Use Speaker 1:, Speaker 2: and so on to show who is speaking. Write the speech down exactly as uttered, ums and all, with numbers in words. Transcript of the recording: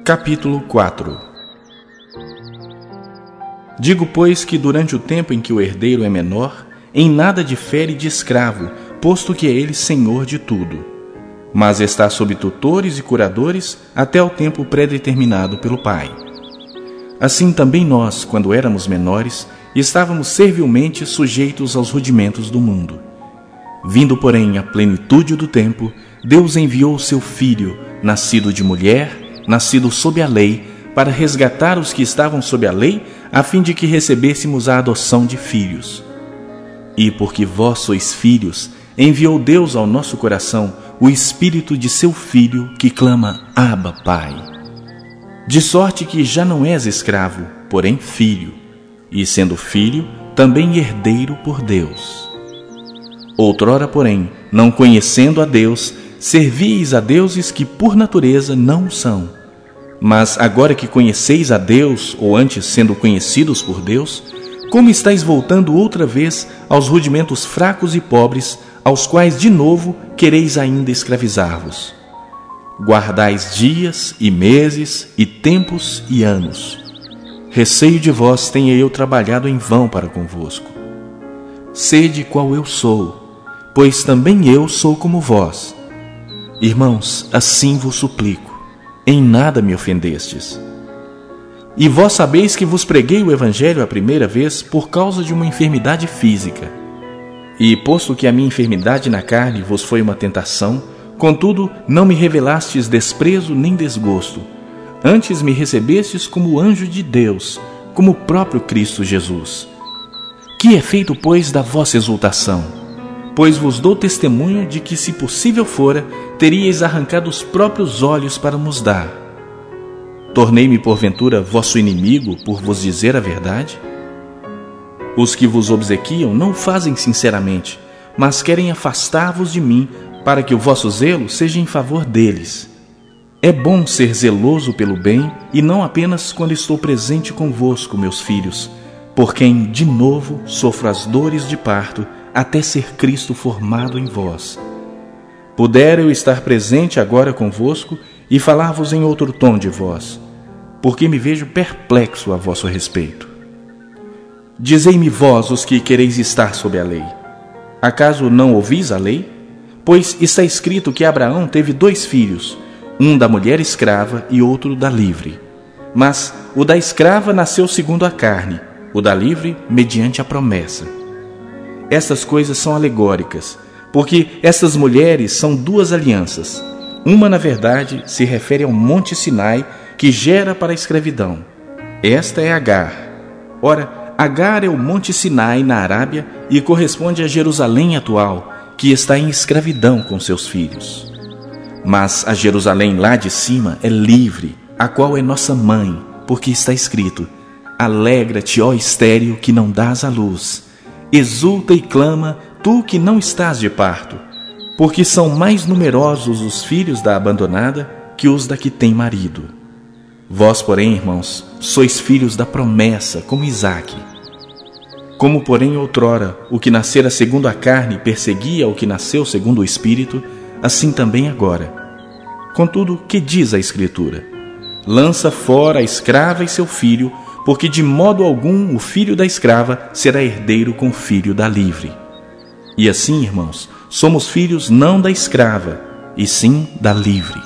Speaker 1: Capítulo quatro. Digo, pois, que durante o tempo em que o herdeiro é menor, em nada difere de escravo, posto que é ele senhor de tudo, mas está sob tutores e curadores até o tempo pré-determinado pelo pai. Assim também nós, quando éramos menores, estávamos servilmente sujeitos aos rudimentos do mundo. Vindo, porém, à plenitude do tempo, Deus enviou o seu Filho, nascido de mulher, nascido sob a lei, para resgatar os que estavam sob a lei, a fim de que recebêssemos a adoção de filhos. E porque vós sois filhos, enviou Deus ao nosso coração o Espírito de seu Filho, que clama, Abba, Pai. De sorte que já não és escravo, porém filho, e sendo filho, também herdeiro por Deus. Outrora, porém, não conhecendo a Deus, servíeis a deuses que por natureza não são. Mas agora que conheceis a Deus, ou antes sendo conhecidos por Deus, como estáis voltando outra vez aos rudimentos fracos e pobres, aos quais de novo quereis ainda escravizar-vos? Guardais dias e meses e tempos e anos. Receio de vós tenha eu trabalhado em vão para convosco. Sede qual eu sou, pois também eu sou como vós. Irmãos, assim vos suplico, em nada me ofendestes. E vós sabeis que vos preguei o Evangelho a primeira vez por causa de uma enfermidade física. E posto que a minha enfermidade na carne vos foi uma tentação, contudo não me revelastes desprezo nem desgosto, antes me recebestes como anjo de Deus, como o próprio Cristo Jesus. Que é feito, pois, da vossa exultação? Pois vos dou testemunho de que, se possível fora, teríeis arrancado os próprios olhos para nos dar. Tornei-me, porventura, vosso inimigo por vos dizer a verdade? Os que vos obsequiam não o fazem sinceramente, mas querem afastar-vos de mim, para que o vosso zelo seja em favor deles. É bom ser zeloso pelo bem, e não apenas quando estou presente convosco, meus filhos, por quem, de novo, sofro as dores de parto, até ser Cristo formado em vós. Pudera eu estar presente agora convosco e falar-vos em outro tom de voz, porque me vejo perplexo a vosso respeito. Dizei-me vós, os que quereis estar sob a lei. Acaso não ouvis a lei? Pois está escrito que Abraão teve dois filhos, um da mulher escrava e outro da livre. Mas o da escrava nasceu segundo a carne, o da livre mediante a promessa. Estas coisas são alegóricas, porque estas mulheres são duas alianças. Uma, na verdade, se refere ao Monte Sinai, que gera para a escravidão. Esta é Agar. Ora, Agar é o Monte Sinai na Arábia e corresponde a Jerusalém atual, que está em escravidão com seus filhos. Mas a Jerusalém lá de cima é livre, a qual é nossa mãe, porque está escrito: Alegra-te, ó estéril, que não dás à luz. Exulta e clama, tu que não estás de parto, porque são mais numerosos os filhos da abandonada que os da que tem marido. Vós, porém, irmãos, sois filhos da promessa, como Isaque. Como, porém, outrora o que nascera segundo a carne perseguia o que nasceu segundo o Espírito, assim também agora. Contudo, que diz a Escritura? Lança fora a escrava e seu filho, porque de modo algum o filho da escrava será herdeiro com o filho da livre. E assim, irmãos, somos filhos não da escrava, e sim da livre.